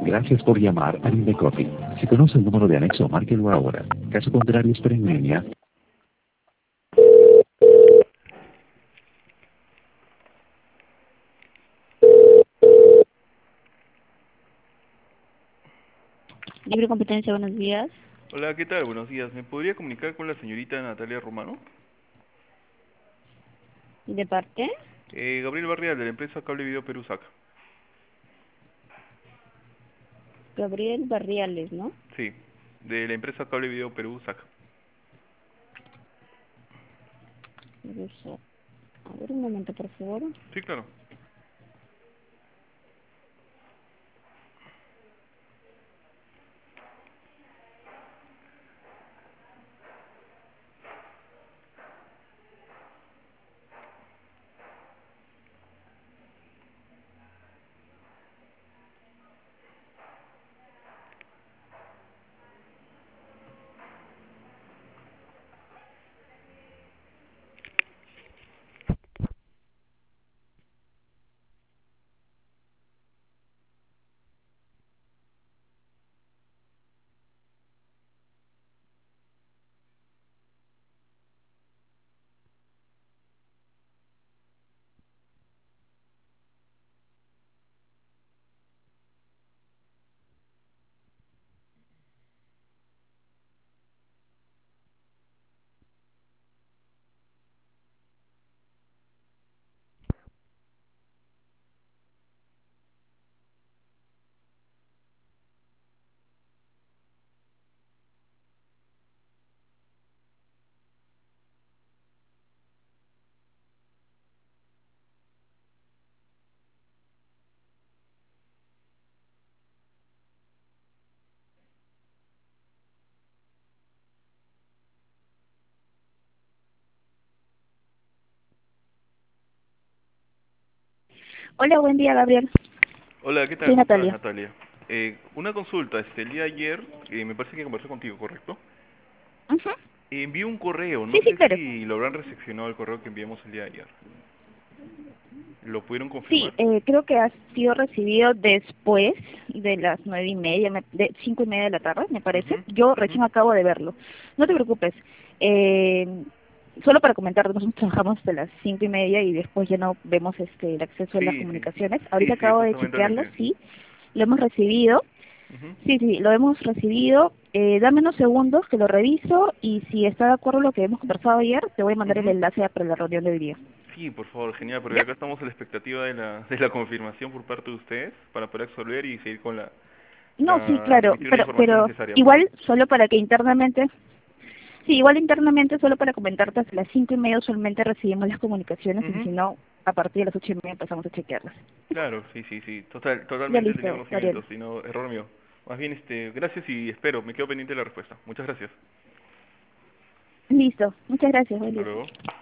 Gracias por llamar a Indecoffee. Si conoce el número de anexo, márquelo ahora. Caso contrario, espere en línea. Libre competencia, buenos días. Hola, ¿qué tal? Buenos días. ¿Me podría comunicar con la señorita Natalia Romano? ¿De parte? Gabriel Barrial, de la empresa Cable Video Perú SAC. Gabriel Barriales, ¿no? Sí, de la empresa Cable Video Perú SAC. A ver, un momento, por favor. Sí, claro. Hola, buen día, Gabriel. Hola, ¿qué tal? Soy ¿Cómo estás, Natalia. Natalia? Una consulta. El día de ayer, me parece que conversé contigo, ¿correcto? Ujú. Envié un correo. Sí, No sí, sé claro. si lo habrán recepcionado el correo que enviamos el día de ayer. ¿Lo pudieron Sí, confirmar? creo que ha sido recibido después de las 9:30, de 5:30 de la tarde, me parece. Mhm, Yo mhm, recién acabo de verlo. No te preocupes. Eh, Solo para comentar, nosotros trabajamos hasta las 5:30 y después ya no vemos el acceso a las Sí, sí. comunicaciones. Sí, Ahorita sí, acabo de justamente lo chequearlo, envié. sí, lo hemos recibido. Mhm, Sí, sí, lo hemos recibido. Dame unos segundos que lo reviso y si está de acuerdo lo que hemos conversado ayer, te voy a mandar el mhm. enlace para la reunión de hoy día. Sí, por favor, genial, porque ¿Ya? acá estamos a la expectativa de la confirmación por parte de ustedes para poder absolver y seguir con No, sí, emitir la información pero necesaria, pues, ¿no? igual solo para que internamente, sí, igual internamente solo para comentarte, hasta las 5:30 usualmente recibimos las comunicaciones y Ujú. si no, a partir de las 8:30 empezamos a chequearlas. Claro, sí, sí, sí, Ya totalmente tenía listo, conocimiento, Gabriel. sino error mío. Más bien, gracias y espero, me quedo pendiente de la respuesta. Muchas gracias. Listo, muchas gracias, buen Hasta día. luego.